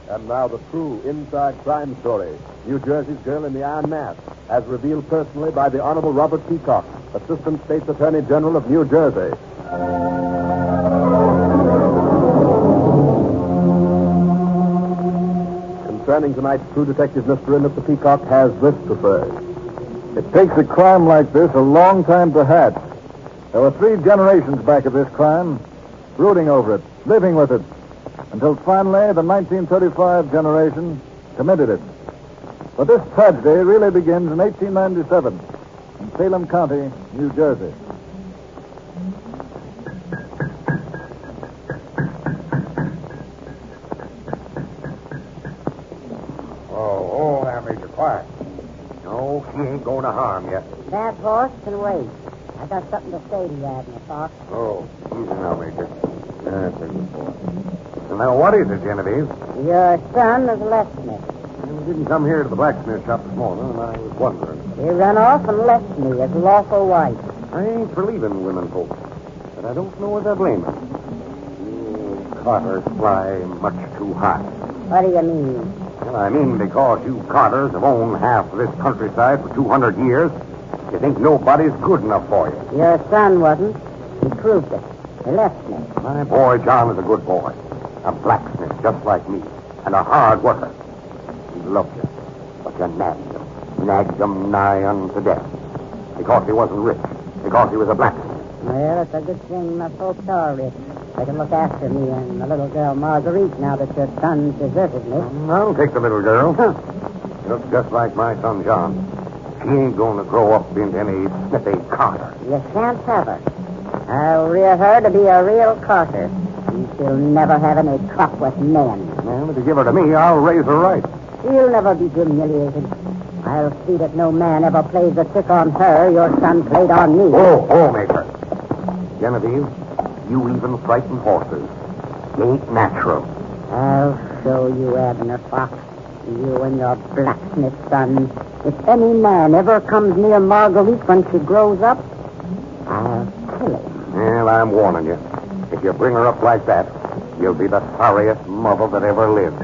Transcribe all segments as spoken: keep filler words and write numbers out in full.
And now the true inside crime story. New Jersey's Girl in the Iron Mask, as revealed personally by the Honorable Robert Peacock, Assistant State's Attorney General of New Jersey. Concerning tonight's true detective mystery, Mister Peacock has this to say. It takes a crime like this a long time to hatch. There were three generations back of this crime, brooding over it, living with it, until finally the nineteen thirty-five generation committed it. But this tragedy really begins in eighteen ninety-seven in Salem County, New Jersey. Oh, oh, there, Major, quiet. No, she ain't going to harm you. That horse can wait. I got something to say to you, Abner Fox. Oh, easy now, Major. That's a good boy. So now, what is it, Genevieve? Your son has left me. We didn't come here to the blacksmith shop this morning, and I was wondering. He ran off and left me, his lawful wife. I ain't for leaving women folks, but I don't know whether I blame him. You Carters fly much too high. What do you mean? Well, I mean because you Carters have owned half of this countryside for two hundred years, you think nobody's good enough for you. Your son wasn't. He proved it. He left me. My boy John is a good boy. A blacksmith just like me. And a hard worker. He loved you. But you nagged him. Nagged him nigh unto death. Because he wasn't rich. Because he was a blacksmith. Well, it's a good thing my folks are rich. They can look after me and the little girl Marguerite now that your son's deserted me. I'll take the little girl. She looks just like my son John. She ain't going to grow up into any sniffy Carter. You shan't have her. I'll rear her to be a real Carter. And she'll never have any truck with men. Well, if you give her to me, I'll raise her right. She'll never be humiliated. I'll see that no man ever plays the trick on her your son played on me. Oh, oh, Major. Genevieve, you even frighten horses. You ain't natural. I'll show you, Abner Fox. You and your blacksmith son. If any man ever comes near Marguerite when she grows up, I'll kill him. Well, I'm warning you. If you bring her up like that, you'll be the sorriest mother that ever lived.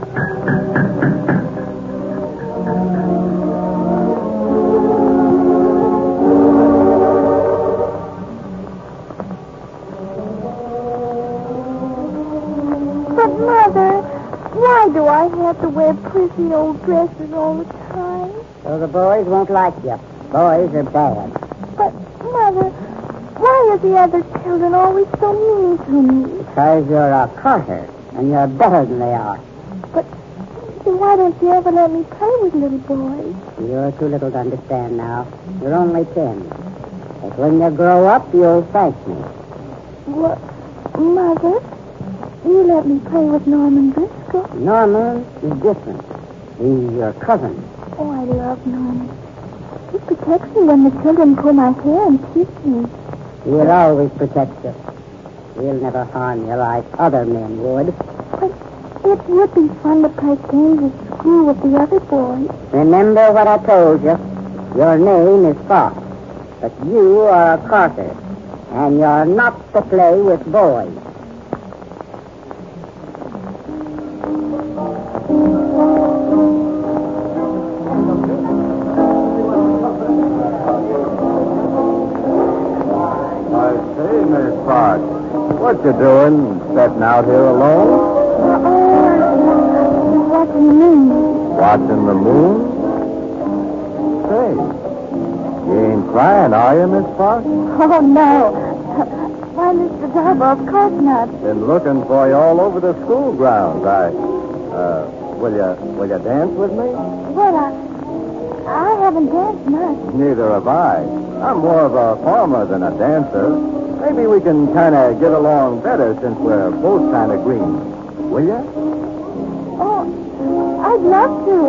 But, Mother, why do I have to wear pretty old dresses all the time? So the boys won't like you. Boys are bad. But, Mother, why are the other children always so mean to me? Because you're a Carter, and you're better than they are. But why don't you ever let me play with little boys? You're too little to understand now. You're only ten. But when you grow up, you'll thank me. What, Mother? You let me play with Norman Driscoll. Norman is different. He's your cousin. Oh, I love Norman. He protects me when the children pull my hair and kiss me. He'll always protect you. He'll never harm you like other men would. But it would be fun to play games at school with the other boys. Remember what I told you. Your name is Fox, but you are a Carter, and you're not to play with boys. What you doing? Sitting out here alone? Oh, watching the moon. Watching the moon? Say, you ain't crying, are you, Miss Fox? Oh, no. Why, Mister Darbo, of course not. Been looking for you all over the school grounds. I, uh, will you, will you dance with me? Well, I, I haven't danced much. Neither have I. I'm more of a farmer than a dancer. Maybe we can kind of get along better since we're both kind of green. Will you? Oh, I'd love to.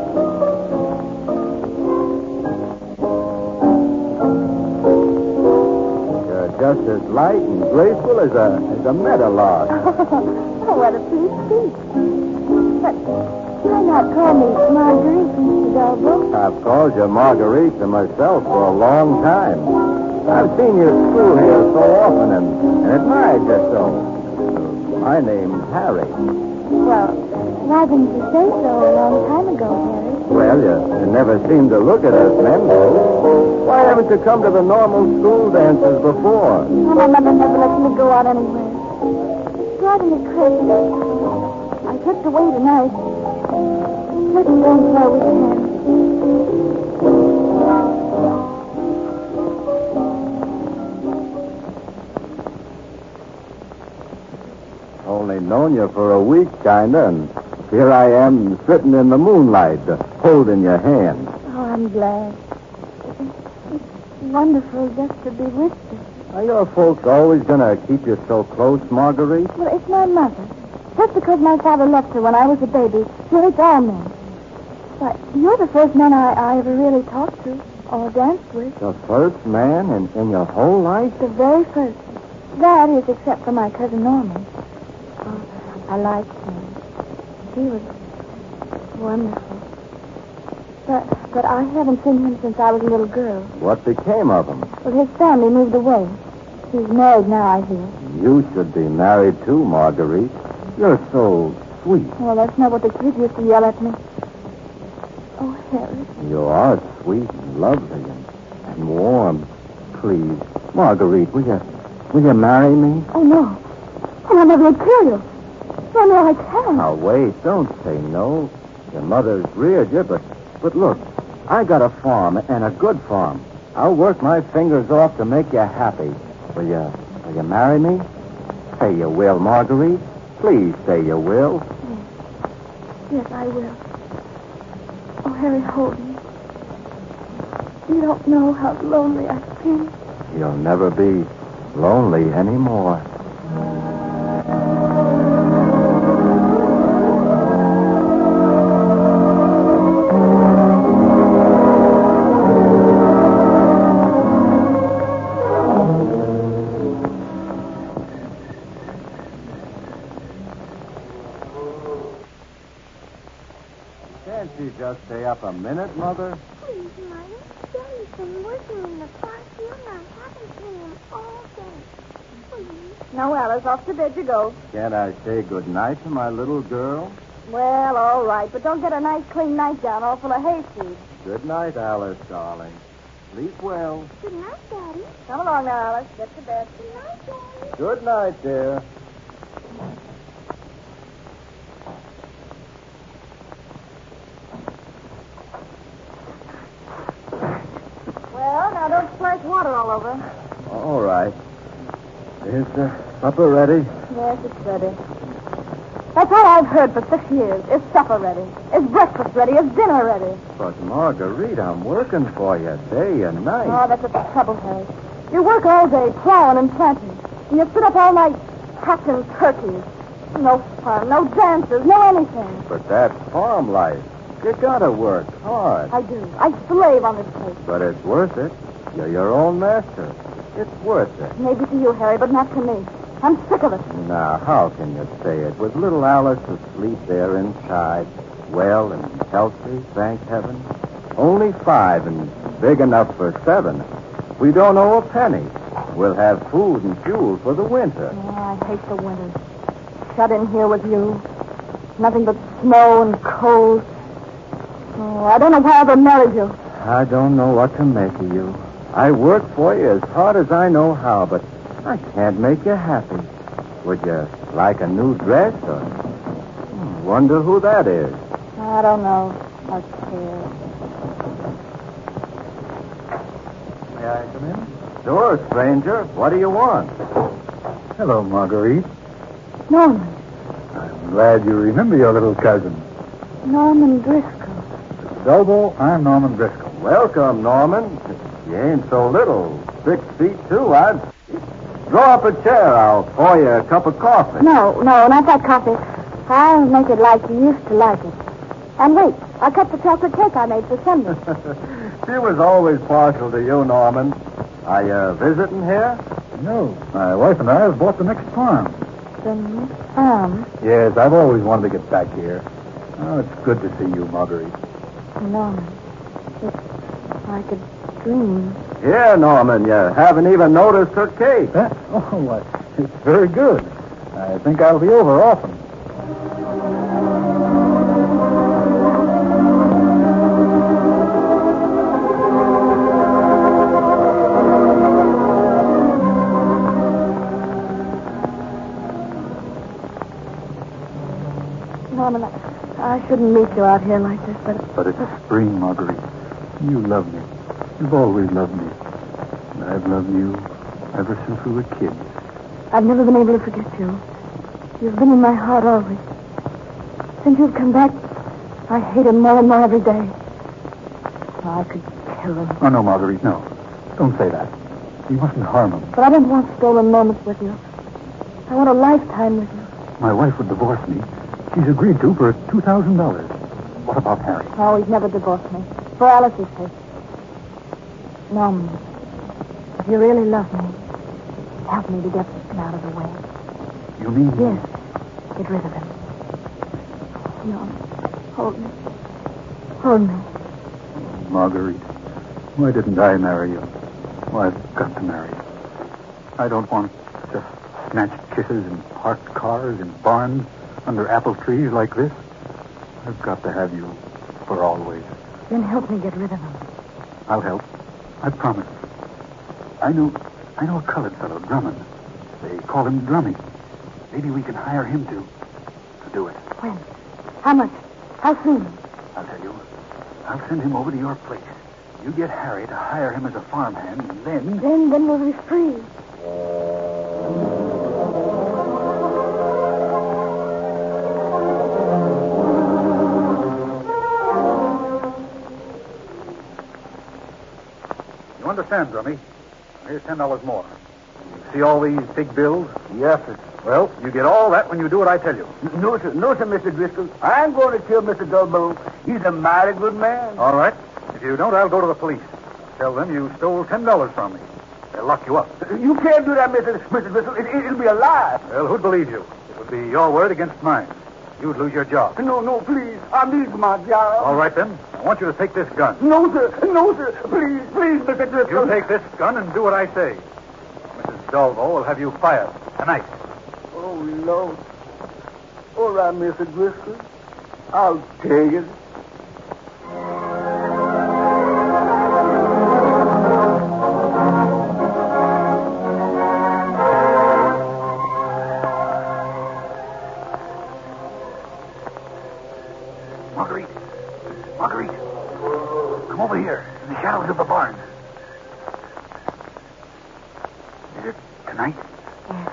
You're just as light and graceful as a as a meadowlark. Oh, what a sweet speech. But why not call me Marguerite, Mister Darbo? I've called you Marguerite to myself for a long time. I've seen you at school here so often and, and admired you so. My name's Harry. Well, why Why didn't you say so a long time ago, Harry? Well, you, you never seem to look at us men, though. Why haven't you come to the normal school dances before? Oh, my mother never lets me go out anywhere. It's driving me crazy. I slipped away tonight. Let's dance while we can. Only known you for a week, kinda, and here I am sitting in the moonlight, uh, holding your hand. Oh, I'm glad. It's wonderful just to be with you. Are your folks always gonna keep you so close, Marguerite? Well, it's my mother. Just because my father left her when I was a baby, she hates all men. But you're the first man I, I ever really talked to or danced with. The first man in, in your whole life? The very first. That is, except for my cousin Norman. Oh, I liked him. He was wonderful. But, but I haven't seen him since I was a little girl. What became of him? Well, his family moved away. He's married now, I hear. You should be married too, Marguerite. You're so sweet. Well, that's not what the kids used to yell at me. Oh, Harry. You are sweet and lovely and, and warm. Please, Marguerite, will you, will you marry me? Oh, no. Oh, I'll never kill you. No, no, I can't. Now, wait, don't say no. Your mother's reared you, but, but look, I got a farm, and a good farm. I'll work my fingers off to make you happy. Will you, will you marry me? Say you will, Marguerite. Please say you will. Yes. Yes, I will. Oh, Harry, hold me. You don't know how lonely I've been. You'll never be lonely anymore. Can't you just stay up a minute, Mother? Please, Mother. Daddy's been working in the farm field, and I haven't seen him all day. Please. Now, Alice, off to bed you go. Can't I say good night to my little girl? Well, all right, but don't get a nice clean nightgown all full of hayseed. Good night, Alice, darling. Sleep well. Good night, Daddy. Come along now, Alice. Get to bed. Good night, Daddy. Good night, dear. Well, now don't splash water all over. All right. Is the supper ready? Yes, it's ready. That's all I've heard for six years. Is supper ready? Is breakfast ready? Is dinner ready? But, Marguerite, I'm working for you day and night. Oh, that's the trouble, Harry. You work all day plowing and planting, and you sit up all night hatching turkeys. No fun, no dances, no anything. But that's farm life. You gotta work hard. I do. I slave on this place. But it's worth it. You're your own master. It's worth it. Maybe to you, Harry, but not to me. I'm sick of it. Now, how can you say it? With little Alice asleep there inside, well and healthy, thank heaven. Only five and big enough for seven. We don't owe a penny. We'll have food and fuel for the winter. Oh, I hate the winter. Shut in here with you. Nothing but snow and cold. Oh, I don't know why I ever married you. I don't know what to make of you. I work for you as hard as I know how, but I can't make you happy. Would you like a new dress or... Hmm, wonder who that is. I don't know. I care. May I come in? Sure, stranger. What do you want? Hello, Marguerite. Norman. I'm glad you remember your little cousin. Norman Driscoll. Delbo, I'm Norman Driscoll. Welcome, Norman. You ain't so little. Six feet, two. I'd... Draw up a chair. I'll pour you a cup of coffee. No, no, not that coffee. I'll make it like you used to like it. And wait, I'll cut the chocolate cake I made for Sunday. She was always partial to you, Norman. Are you visiting here? No, my wife and I have bought the next farm. The next farm? Yes, I've always wanted to get back here. Oh, it's good to see you, Marguerite. Norman, it's like a dream. Here, Norman, you haven't even noticed her cake. Huh? Oh, well, it's very good. I think I'll be over often. Norman, I, I shouldn't meet you out here like this, but... But it's spring, Marguerite. You love me. You've always loved me. And I've loved you ever since we were kids. I've never been able to forget you. You've been in my heart always. Since you've come back, I hate him more and more every day. Oh, I could kill him. Oh, no, Marguerite, no. Don't say that. You mustn't harm him. But I don't want stolen moments with you. I want a lifetime with you. My wife would divorce me. She's agreed to for two thousand dollars. What about Harry? Oh, he'd never divorce me. For Alice's sake. Norman, if you really love me, help me to get him out of the way. You mean... Yes. Get rid of him. No. Hold me. Hold me. Marguerite, why didn't I marry you? Well, I've got to marry you. I don't want just snatched kisses in parked cars in barns under apple trees like this. I've got to have you for always. Then help me get rid of him. I'll help. I promise. I know I know a colored fellow, Drummond. They call him Drummy. Maybe we can hire him to, to do it. When? How much? How soon? I'll tell you. I'll send him over to your place. You get Harry to hire him as a farmhand, and then... Then, then we'll be free. You understand, Drummy? Here's ten dollars more. You see all these big bills? Yes, sir. Well, you get all that when you do what I tell you. No, sir. No, sir, Mister Driscoll. I ain't going to kill Mister Doughboy. He's a mighty good man. All right. If you don't, I'll go to the police. Tell them you stole ten dollars from me. They'll lock you up. You can't do that, Mister Mister Driscoll. It, it, it'll be a lie. Well, who'd believe you? It would be your word against mine. You'd lose your job. No, no, please. I need my job. All right, then. I want you to take this gun. No, sir. No, sir. Please, please, Mister Driscoll. You take this gun and do what I say. Missus Dolvo will have you fired tonight. Oh, Lord. All right, Mister Driscoll. I'll take it. Marguerite. Marguerite. Come over here, in the shadows of the barn. Is it tonight? Yes.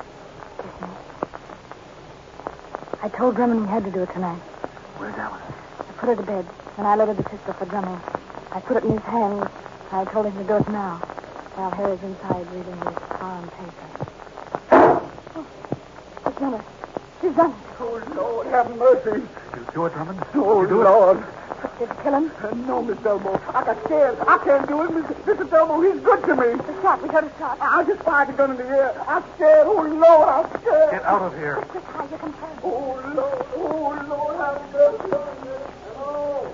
I told Drummond we had to do it tonight. Where's Alice? I put her to bed, and I loaded the pistol for Drummond. I put it in his hand. I told him to do it now, while Harry's inside reading his farm paper. Oh, she's done it. She's done it. Oh, Lord, have mercy. You do it, Drummond? Oh, you do Lord. Did it kill him? Uh, no, Miss Delbo. I got scared. I can't do it. Mister Mister Delbo, he's good to me. The shot. We heard a shot. I just fired the gun in the air. I'm scared. Oh, Lord, I'm scared. Get out of here. Just hide your concern. Oh, Lord. Oh, Lord, have mercy on me. Hello.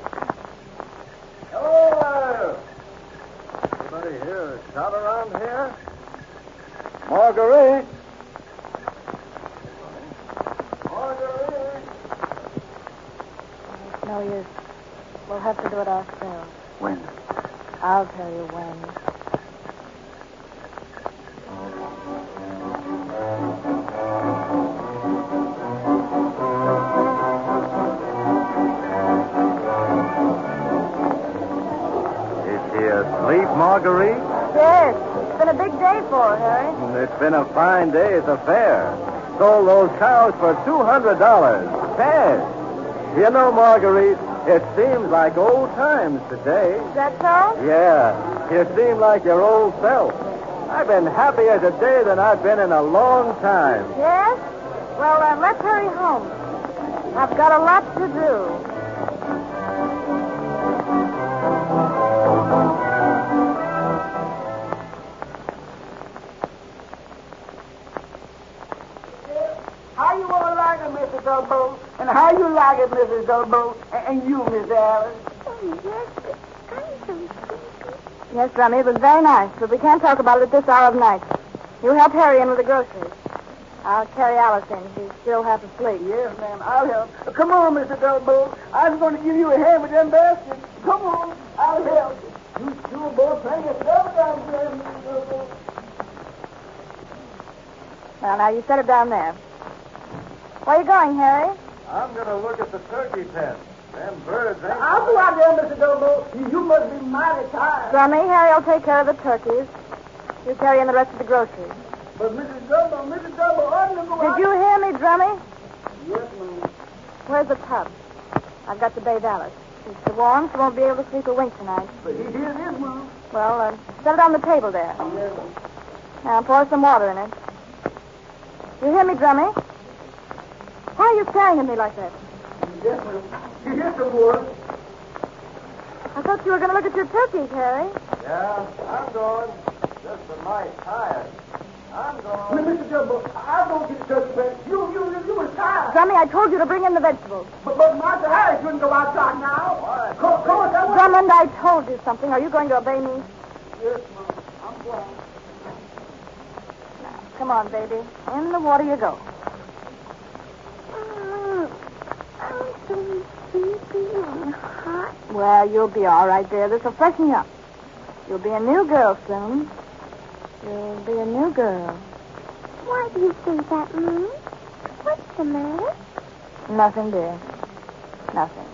Hello there. Anybody hear a shot around here? Marguerite. Marguerite. It's no use. We'll have to do it ourselves. When? I'll tell you when. Is she asleep, Marguerite? Yes. It's been a big day for her, Harry. It's been a fine day at the fair. Sold those cows for two hundred dollars. Cash. You know, Marguerite, it seems like old times today. Is that so? Yeah, you seem like your old self. I've been happier today than I've been in a long time. Yes? Well, then, let's hurry home. I've got a lot to do. How you want to like it, Mister Delbo? And how you like it, Missus Delbo? And, and you, Miss Alice? Oh, yes, I'm so Yes, Rummy, it was very nice, but we can't talk about it at this hour of night. You help Harry in with the groceries. I'll carry Alice in. She's still half asleep. Yes, ma'am, I'll help. Come on, Mister Delbo. I'm going to give you a hand with them baskets. Come on, I'll help. You two both hang yourself down there, Mister Delbo. Well, now, you set it down there. Where are you going, Harry? I'm going to look at the turkey pen. Them birds ain't... I'll go out there, Mister Dobo. You, you must be mighty tired. Drummy, Harry'll take care of the turkeys. You carry in the rest of the groceries. But Missus Dobo, Missus Dobo, I'm going to go Did out... you hear me, Drummy? Yes, ma'am. Where's the tub? I've got to bathe Alice. She's so warm she won't be able to sleep a wink tonight. But here it is, ma'am. Well, uh, set it on the table there. Yes, ma'am. Now, pour some water in it. You hear me, Drummy? Why are you staring at me like that? Yes, ma'am. Here's some water. I thought you were going to look at your turkeys, Harry. Yeah, I'm going. Just a mite tired. I'm going. Mister Dobo, I'll go get the turkey pen. You, you, you, you was tired. Drummy, I told you to bring in the vegetables. But, but Master Harry shouldn't go outside now. Why? Come, come on, that way. Drummond, I told you something. Are you going to obey me? Yes, ma'am. I'm going. Now, come on, baby. In the water you go. Mm, I'm so sleepy and hot. Well, you'll be all right there. This'll freshen you up. You'll be a new girl soon. You'll be a new girl. Why do you say that, Mom? What's the matter? Nothing, dear. Nothing.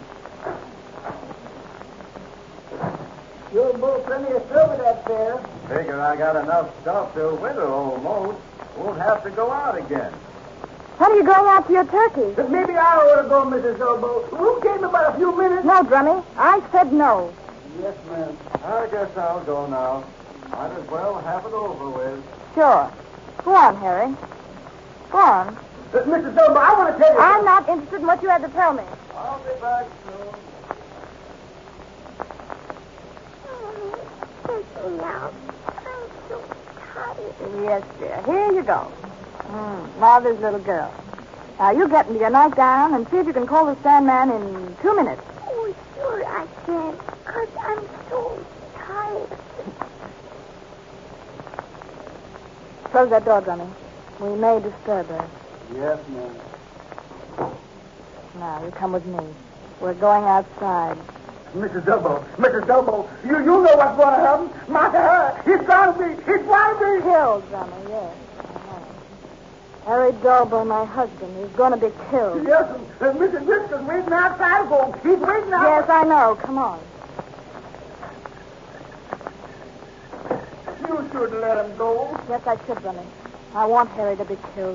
You'll both plenty of silver that there. Figure I got enough stuff till winter almost. Won't have to go out again. What are you going after your turkey? But maybe I ought to go, Missus Dobo. Who gave me about a few minutes? No, Drummy. I said no. Yes, ma'am. I guess I'll go now. Might as well have it over with. Sure. Go on, Harry. Go on. But, Missus Dobo, I want to tell you... I'm not interested in what you had to tell me. I'll be back soon. Oh, it's so loud. I'm so tired. Yes, dear. Here you go. Mm, Mother's little girl. Now, you get into your nightgown and see if you can call the Sandman in two minutes. Oh, sure I can. Because I'm so tired. Close that door, Drummy. We may disturb her. Yes, ma'am. Now, you come with me. We're going outside. Missus Dobo, Missus Dobo, you, you know what's going to happen. Master Harry, he's going to be, he's going to be... Killed, Drummy, yes. I know. Harry Dolbo, my husband, is going to be killed. Yes, and uh, Missus Driscoll's waiting outside for him. He's waiting out. Yes, I know. Come on. You should let him go. Yes, I should, Drummy. I want Harry to be killed.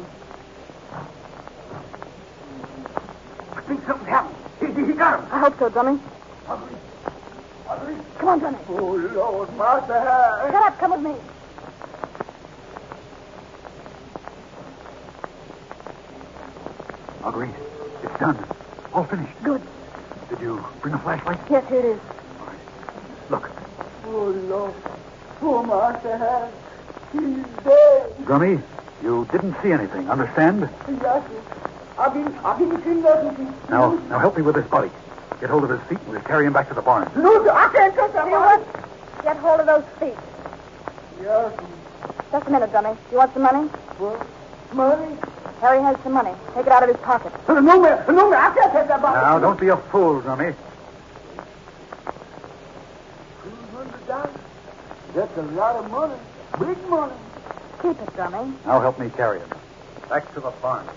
I think something's happened. He, he, he got him. I hope so, Drummy. Ugly. Ugly. Come on, Drummy. Oh, Lord, Master Harry. Shut up. Come with me. Marguerite, it's done. All finished. Good. Did you bring a flashlight? Yes, here it is. Look, Oh, Lord. Poor Master Harry. He's dead. Drummy, you didn't see anything, understand? Yes, sir. I've been, I've been seeing nothing. Now, now help me with this body. Get hold of his feet and we'll carry him back to the barn. No, sir, I can't touch that You body. what? Get hold of those feet. Yes, sir. Just a minute, Drummy. You want some money? Well, money? Harry has some money. Take it out of his pocket. No, no, man. No, man. I can't take that body. Now, don't be a fool, Drummy. two hundred dollars? That's a lot of money. Big money. Keep it, Drummy. Now help me carry him. Back to the barn.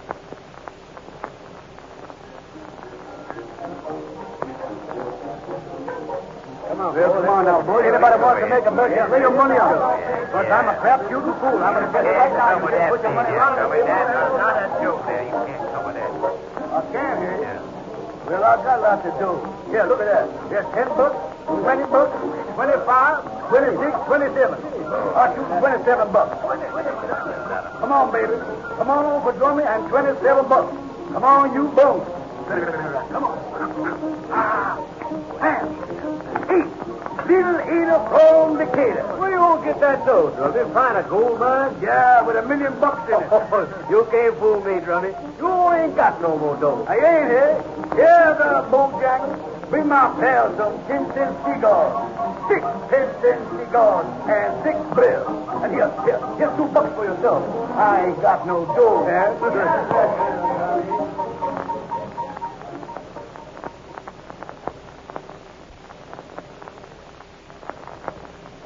Come on, Bill. Come on now, boy. Anybody wants to make a bet, just lay your money on it. Because I'm a crap shooting fool. I'm going to bet right now. You just put your money on it. Not a joke there. You can't cover that. I can, eh? Well, I got lots to do. Here, look at that. There's ten bucks, twenty bucks, twenty-five, twenty-six, twenty-seven. I'll shoot twenty-seven bucks. Come on, baby. Come on over for Drummy and twenty-seven bucks. Come on, you bones. Come on. Ah, man. Eat. Little eater from Decatur. Where you gonna get that dough, Drummy? Find a gold mine? Yeah, with a million bucks in it. You can't fool me, Drummy. You ain't got no more dough. I ain't here. Here's a bojack. Bring my pal some ten cent cigars. Six ten cent cigars and six bills. And here, here, here's two bucks for yourself. I ain't got no dough, man.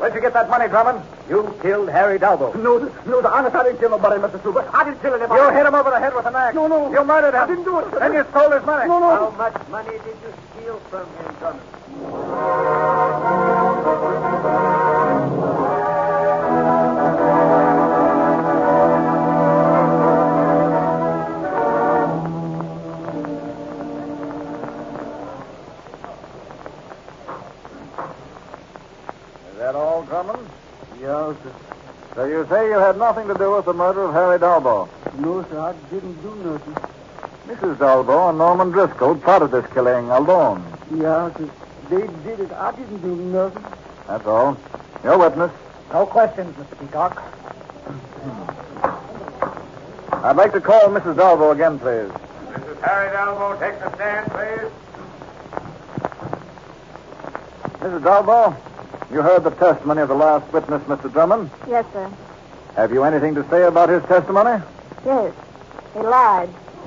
Where'd you get that money, Drummond? You killed Harry Dalbo. No, the, no, the honest, I didn't kill nobody, Mister Super. I didn't kill anybody. You hit him over the head with an axe. No, no. You murdered him. I didn't do it. Then you stole his money. No, no. How much money did you steal from him, Drummond? Is that all, Drummond? Yes, sir. So you say you had nothing to do with the murder of Harry Dalbo? No, sir, I didn't do nothing. Missus Dalbo and Norman Driscoll plotted this killing alone. Yeah, sir. They did it. I didn't do nothing. That's all. Your witness. No questions, Mister Peacock. I'd like to call Missus Dalbo again, please. Missus Harry Dalbo, take the stand, please. Missus Dalbo, you heard the testimony of the last witness, Mister Drummond. Yes, sir. Have you anything to say about his testimony? Yes. He lied.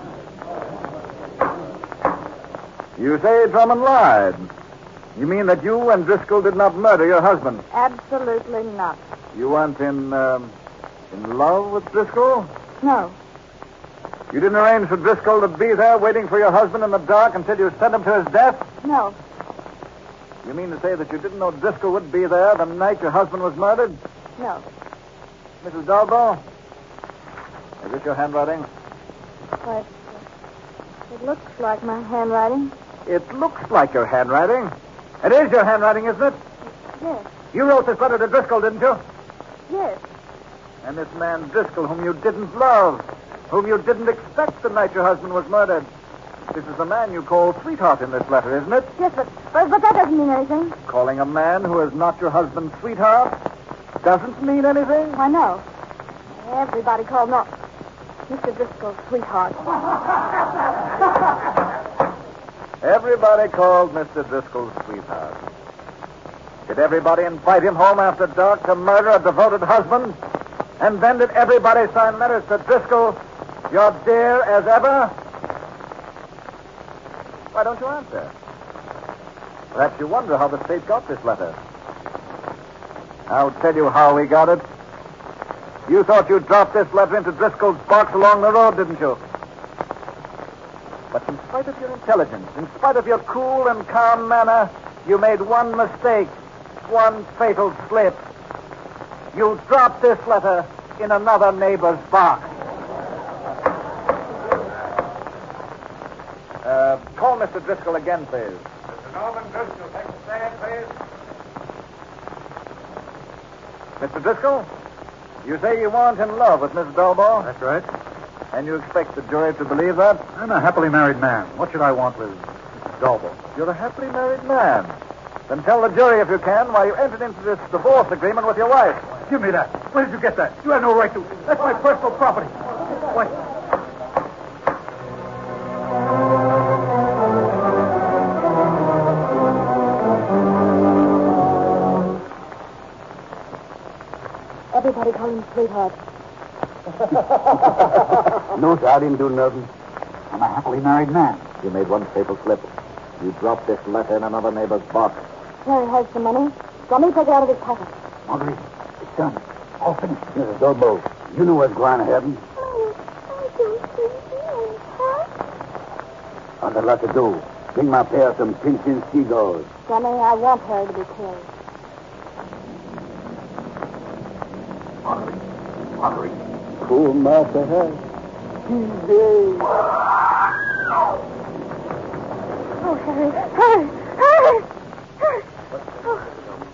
You say Drummond lied. You mean that you and Driscoll did not murder your husband? Absolutely not. You weren't in, um, in love with Driscoll? No. You didn't arrange for Driscoll to be there waiting for your husband in the dark until you sent him to his death? No. You mean to say that you didn't know Driscoll would be there the night your husband was murdered? No. Missus Dalbo, is this your handwriting? But it looks like my handwriting. It looks like your handwriting. It is your handwriting, isn't it? Yes. You wrote this letter to Driscoll, didn't you? Yes. And this man Driscoll, whom you didn't love, whom you didn't expect the night your husband was murdered. This is the man you call sweetheart in this letter, isn't it? Yes, but, but, but that doesn't mean anything. Calling a man who is not your husband's sweetheart doesn't mean anything? I know. Everybody called not Mister Driscoll's sweetheart. Everybody called Mister Driscoll's sweetheart. Did everybody invite him home after dark to murder a devoted husband? And then did everybody sign letters to Driscoll, your dear as ever? Why don't you answer? Perhaps you wonder how the state got this letter. I'll tell you how we got it. You thought you dropped this letter into Driscoll's box along the road, didn't you? But in spite of your intelligence, in spite of your cool and calm manner, you made one mistake, one fatal slip. You dropped this letter in another neighbor's box. Uh, call Mister Driscoll again, please. Mister Norman Driscoll, take the stand, please. Mister Driscoll, you say you weren't in love with Miss Dalbo? That's right. And you expect the jury to believe that? I'm a happily married man. What should I want with Missus Dalbo? You're a happily married man. Then tell the jury, if you can, why you entered into this divorce agreement with your wife. Give me that. Where did you get that? You have no right to. That's my personal property. Why? Everybody call him sweetheart. No, sir, I didn't do nothing. I'm a happily married man. You made one fatal slip. You dropped this letter in another neighbor's box. Harry has the money. Let me take it out of his pocket. Marguerite, it's done. All finished. Missus Dalbo, you know what's going to happen. Oh, I don't think so, I've got a lot to do. Bring my pair some pinching seagulls. Johnny, I want Harry to be killed. Marguerite, Marguerite. Poor Master Harry. He's dead. Oh, Harry. Harry! Harry! Harry! Oh.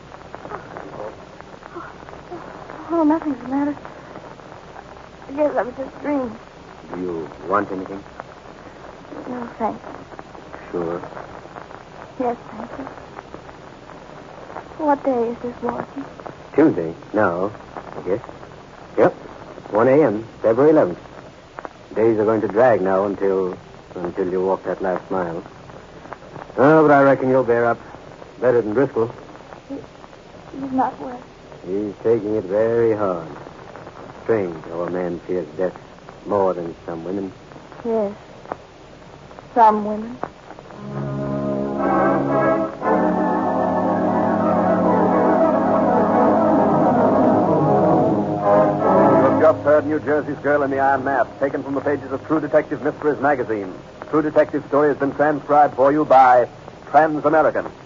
Oh, nothing's the matter. I guess I was just dreaming. Do you want anything? No, thanks. Sure. Yes, thank you. What day is this, Watson? Tuesday, now, I guess. Yep, one a.m., February eleventh. Days are going to drag now until until you walk that last mile. Oh, but I reckon you'll bear up better than Driscoll. He, he's not well. He's taking it very hard. Strange how a man fears death more than some women. Yes. Some women. just heard New Jersey's Girl in the Iron Mask, taken from the pages of True Detective Mysteries magazine. True Detective story has been transcribed for you by Trans-American.